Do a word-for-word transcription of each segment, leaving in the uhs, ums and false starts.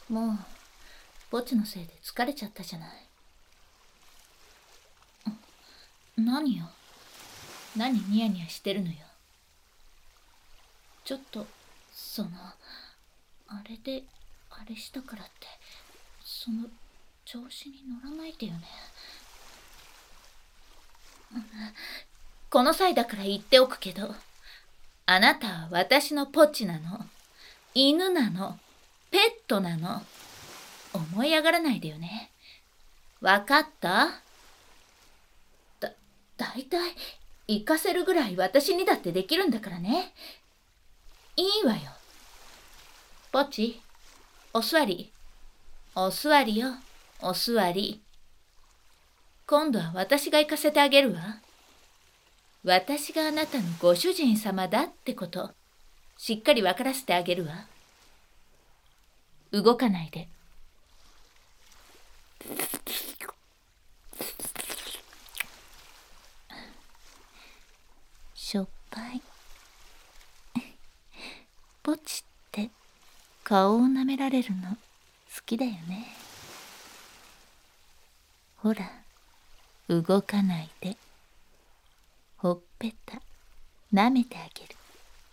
もうポチのせいで疲れちゃったじゃない。何よ、何ニヤニヤしてるのよ。ちょっとそのあれであれしたからってその調子に乗らないでよね。この際だから言っておくけど、あなたは私のポチなの、犬なの、ペットなの。思い上がらないでよね。わかった？だ、だいたい行かせるぐらい私にだってできるんだからね。いいわよ。ポチ、お座り。お座りよ、お座り。今度は私が行かせてあげるわ。私があなたのご主人様だってこと、しっかり分からせてあげるわ。動かないで。しょっぱい。ポチって顔を舐められるの好きだよね。ほら、動かないで。ほっぺた舐めてあげる。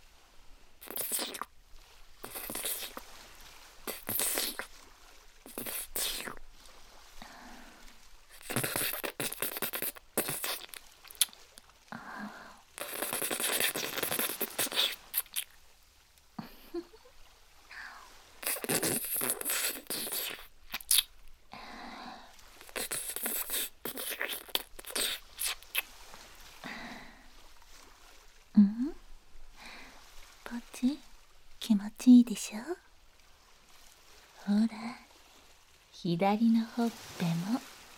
うん？ポチ、気持ちいいでしょ？ほら、左のほっぺも。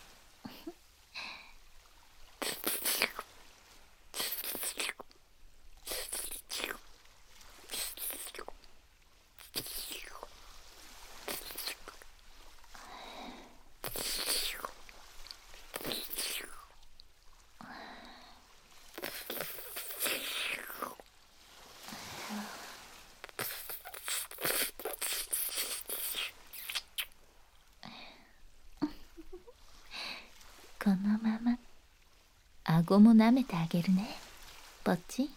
このまま顎も舐めてあげるね、ポチ。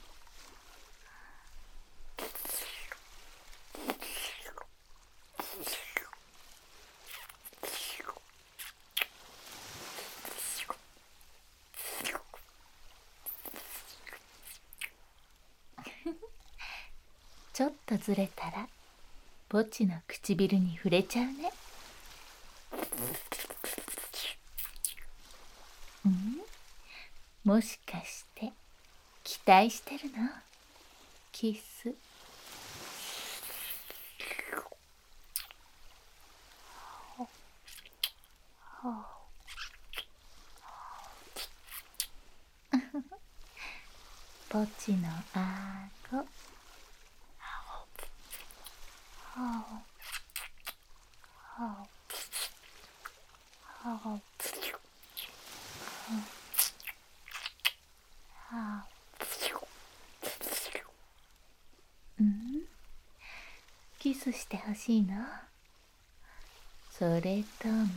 ちょっとずれたらポチの唇に触れちゃうね。うん？もしかして期待してるの？キス。ポチのあご。うん？キスしてほしいの？それとも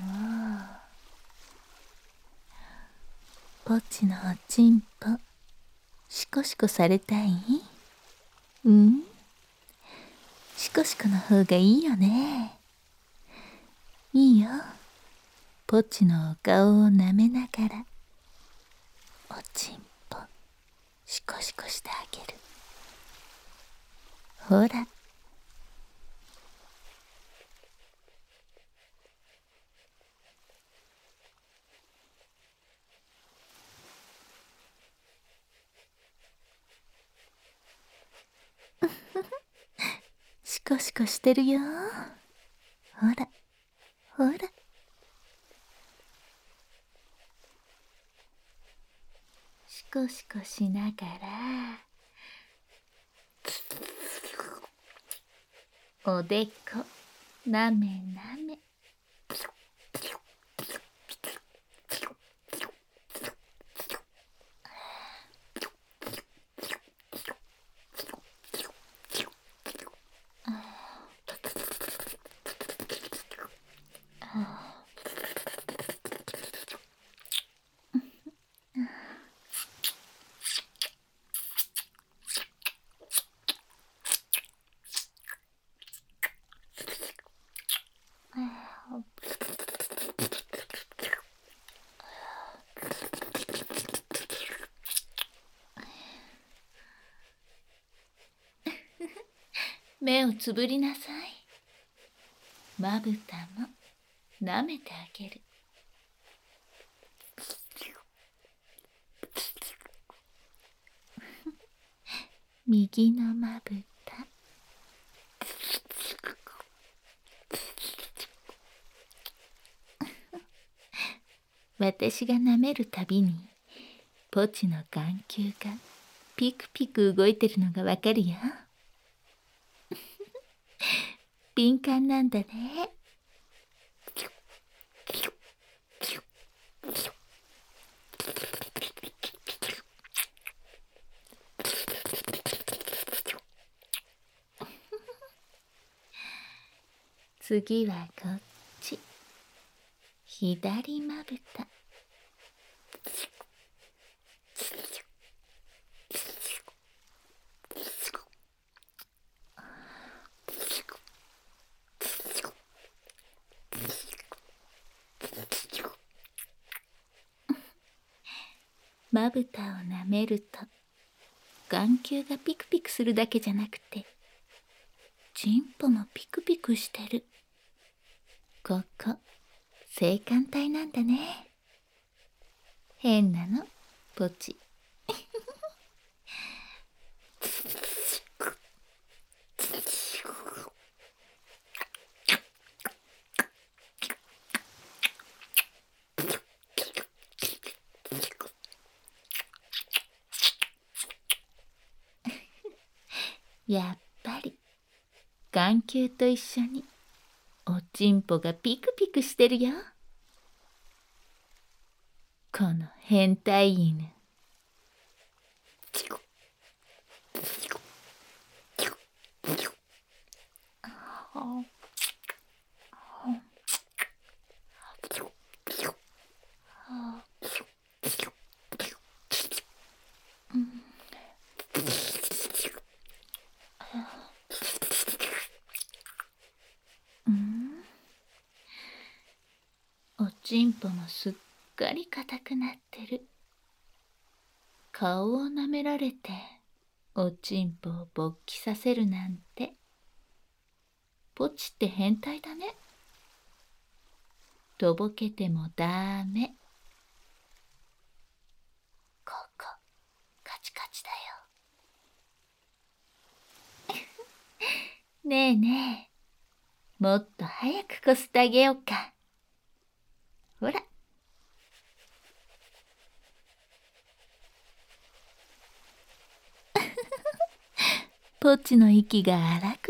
ポチのおちんぽシコシコされたい？うん？シコシコの方がいいよね。いいよ。ポチのお顔を舐めながらおちんぽシコシコしてあげる。ほら。シコシコしてるよ。ほらほら。シコシコしながらおでこなめなめ。 目をつぶりなさい。まぶたも舐めてあげる。右のまぶた。私が舐めるたびにポチの眼球がピクピク動いてるのがわかるよ。敏感なんだね。次はこっち。左まぶた。まぶたを舐めると眼球がピクピクするだけじゃなくてチンポもピクピクしてる。ここ性感帯なんだね。変なのポチ。やっぱり眼球と一緒におちんぽがピクピクしてるよ。この変態犬。おちんぽもすっかり硬くなってる。顔を舐められておちんぽを勃起させるなんて。ポチって変態だね。とぼけてもダメ。ここカチカチだよ。ねえねえ、もっと早くこすってあげようか。ほら。ポチの息が荒くなった。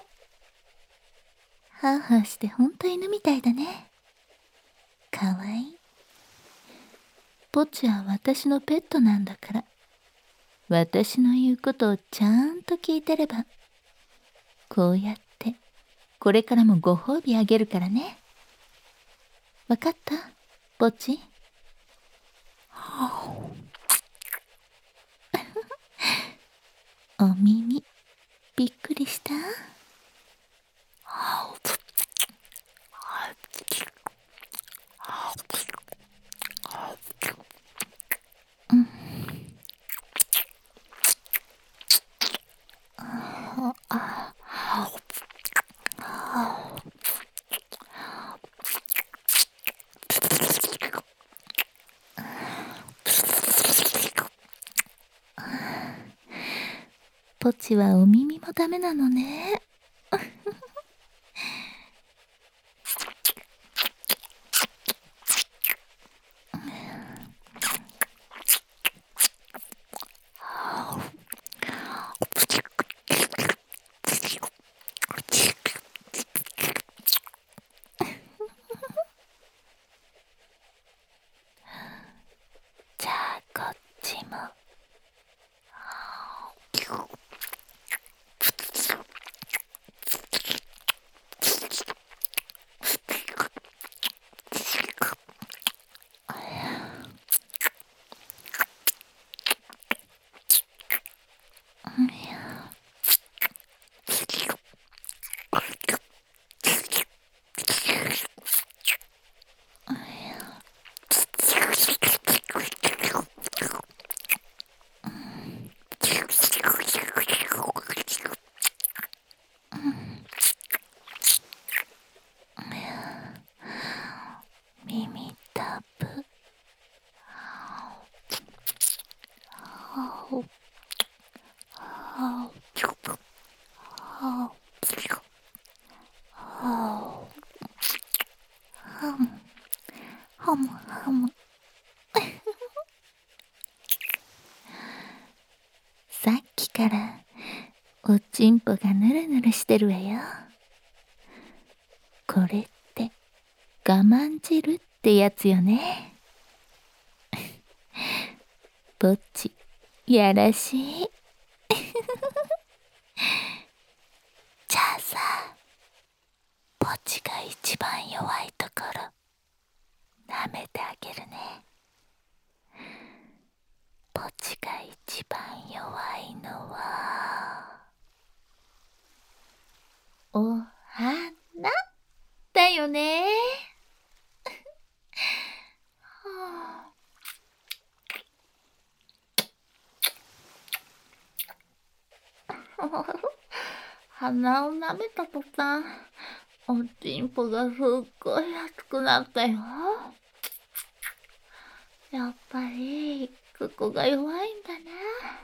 ハーハーしてほんと犬みたいだね。かわいい。ポチは私のペットなんだから、私の言うことをちゃんと聞いてれば、こうやってこれからもご褒美あげるからね。わかった？ポチ。お耳びっくりした？うん。ポチはお耳もダメなのね。じゃあこっちも。 はむはむ。さっきからおちんぽがぬるぬるしてるわよ。これって我慢汁ってやつよね。ぼっちやらしい。じゃあさ、ぼっちが一番弱いところ舐めてあげるね。ぼっちが一番弱いのはお花だよね。はあ、鼻を舐めた途端、おちんぽがすっごい熱くなったよ。やっぱりここが弱いんだね。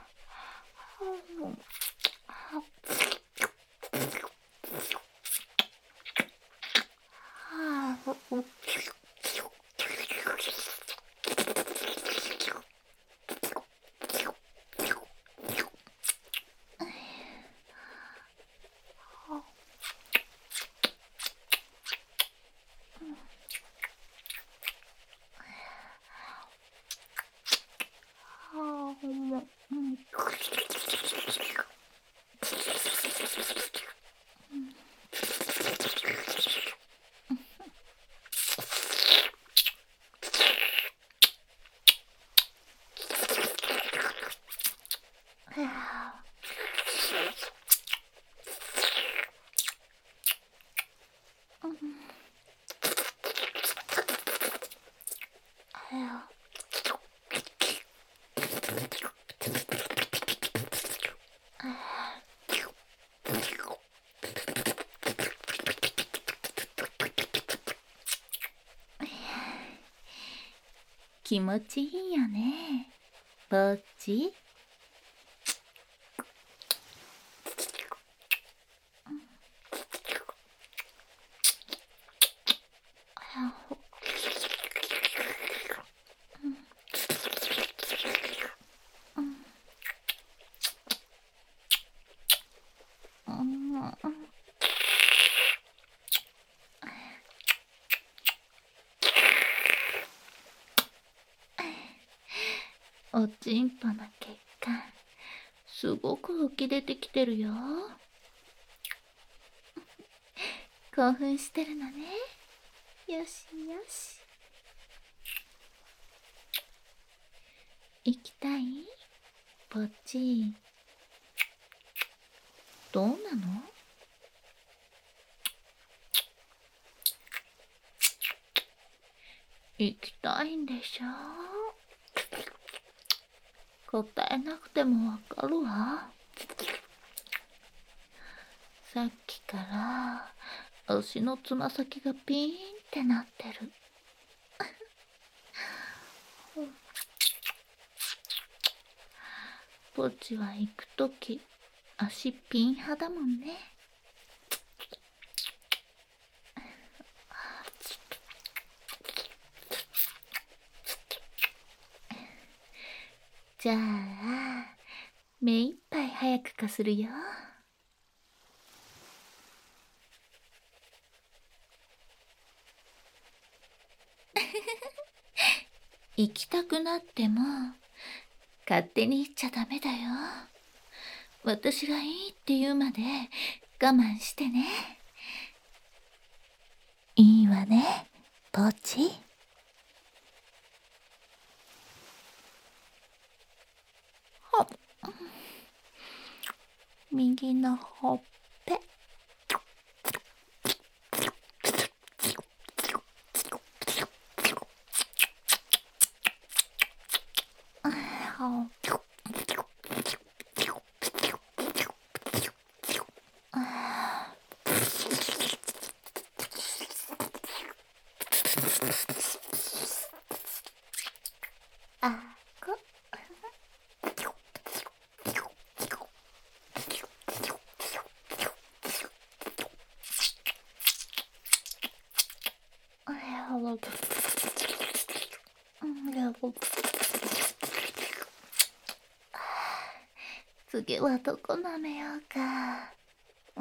気持ちいいよね、ぼっち。おちんぽの血管すごく浮き出てきてるよ。興奮してるのね。よしよし。行きたい？ぼっち。どうなの？行きたいんでしょ？答えなくてもわかるわ。さっきから足のつま先がピーンってなってる。ぼっちは行くとき足ピン派だもんね。じゃあ目いっぱい早くかするよ。行きたくなっても勝手に行っちゃダメだよ。私がいいって言うまで我慢してね。いいわね、ぼっち。ほっ、右のほっぺ。ほっ、あこ。 次はどこ舐めようか。うん？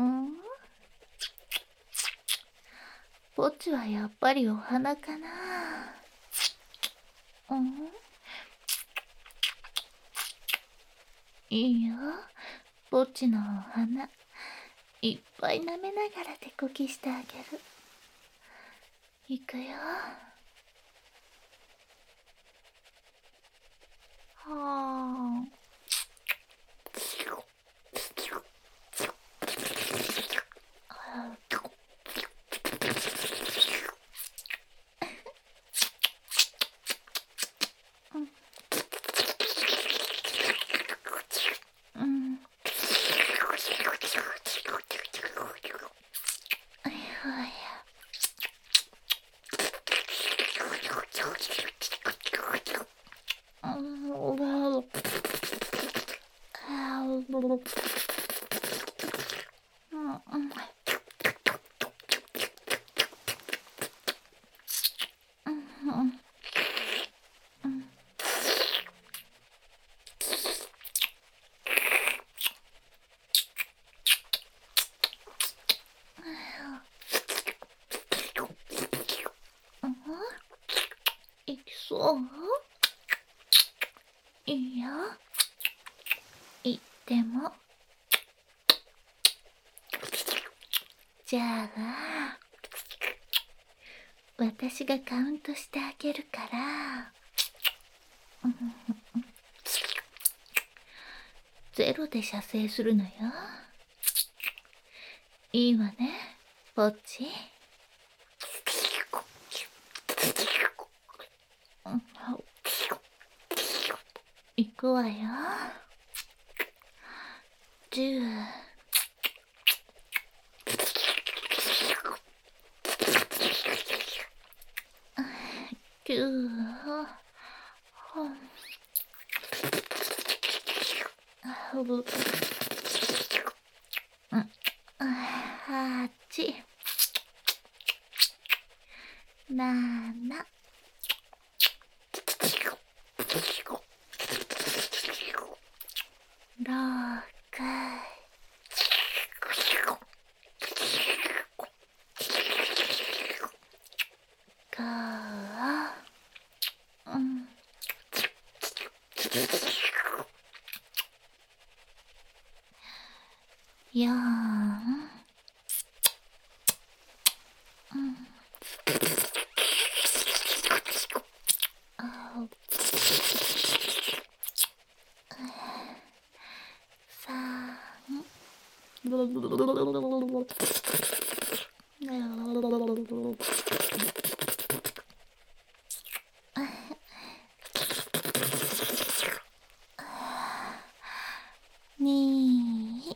ポッチはやっぱりお花かな。うん？いいよ。ポッチのお花。いっぱい舐めながら手こきしてあげる。いくよ。はあ。うん。いきそう？いいよ。いっても。じゃあ、私がカウントしてあげるから、ゼロで射精するのよ。いいわね、ポッチ。いくわよ。じゅう。きゅう。はち。なな。ろく。ご。うん。よん。うん。さん。に。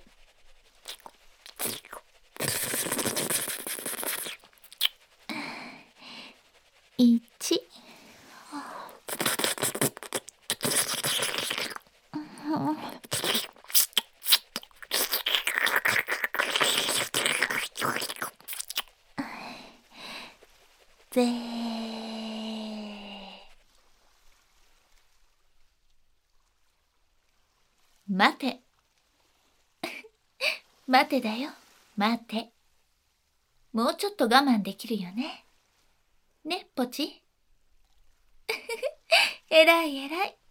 いち。ぜ待て。待てだよ。待て。もうちょっと我慢できるよね。ね、ポチ。えらいえらい。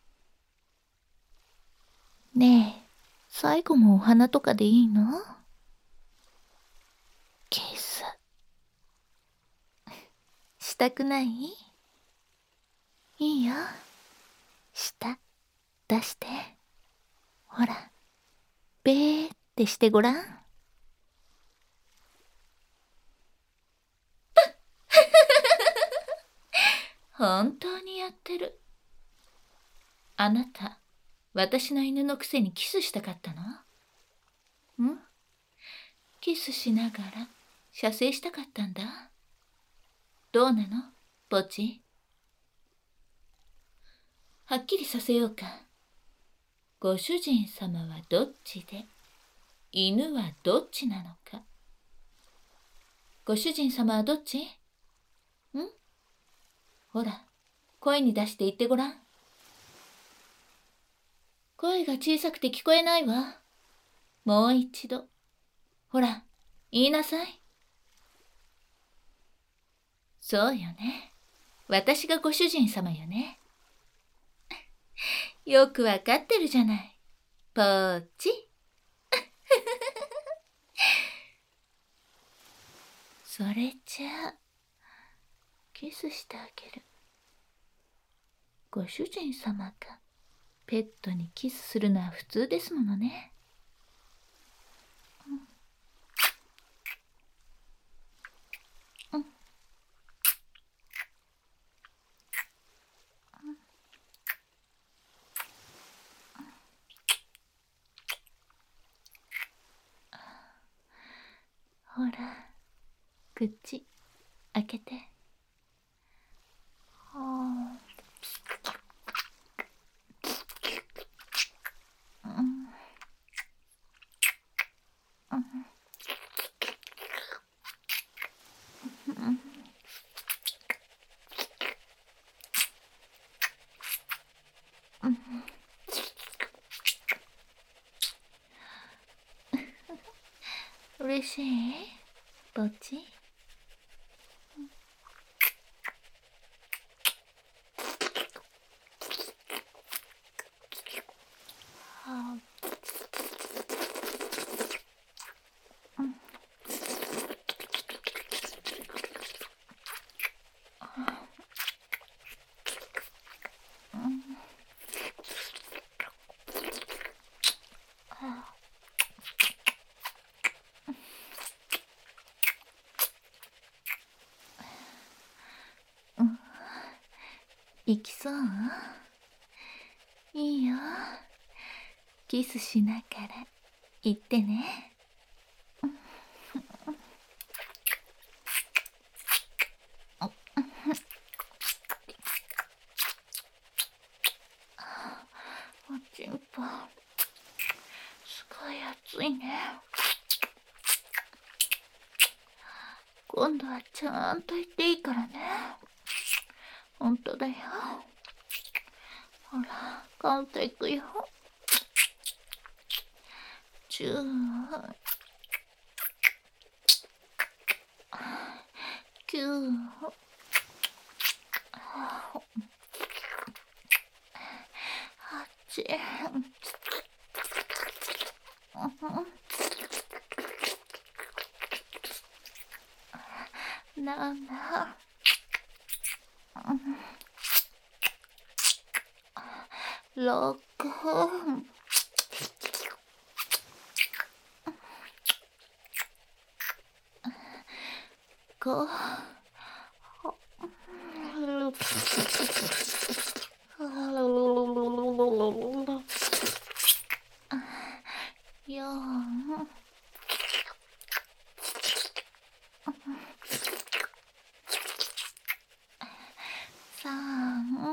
ねえ、最後もお花とかでいいの？キス。したくない？いいよ。舌、出して。ほら、べーってしてごらん。本当にやってる。あなた、私の犬のくせにキスしたかったの？ん？キスしながら射精したかったんだ。どうなの、ポチ？はっきりさせようか。ご主人様はどっちで、犬はどっちなのか。ご主人様はどっち？ん？ほら、声に出して言ってごらん。 声が小さくて聞こえないわ。もう一度。ほら、言いなさい。そうよね。私がご主人様よね。よくわかってるじゃない。ポーチ。それじゃあ、キスしてあげる。ご主人様がペットにキスするのは普通ですものね。うん。うん。ほら、口開けて。はあ。うん。うん。うん。うん。嬉しい？ポチ？はあ。うん。うん。うん。行きそう？いいよ。キスしながら言ってね。おちんぽ、すごい熱いね。今度はちゃんと言っていいからね。ほんとだよ。ほら、カウントいくよ。じゅう、きゅう、はち、なな、ろく、ご、よん、さん、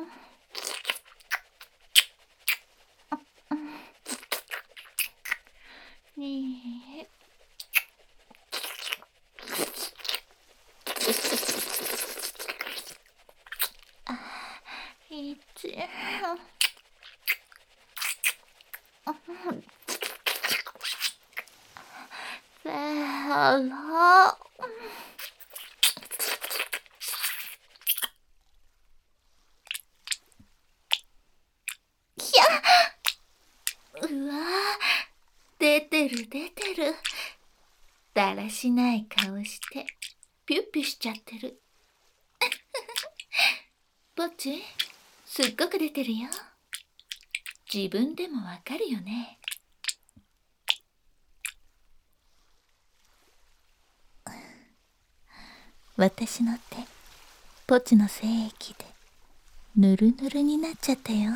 に、いち、ゼロ。うわー、出てる出てる。だらしない顔してピュッピュしちゃってる。ポッチ、すっごく出てるよ。自分でもわかるよね。私の手、ポチの精液でぬるぬるになっちゃったよ。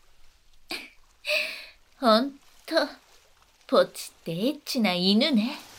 ほんと、ポチってエッチな犬ね。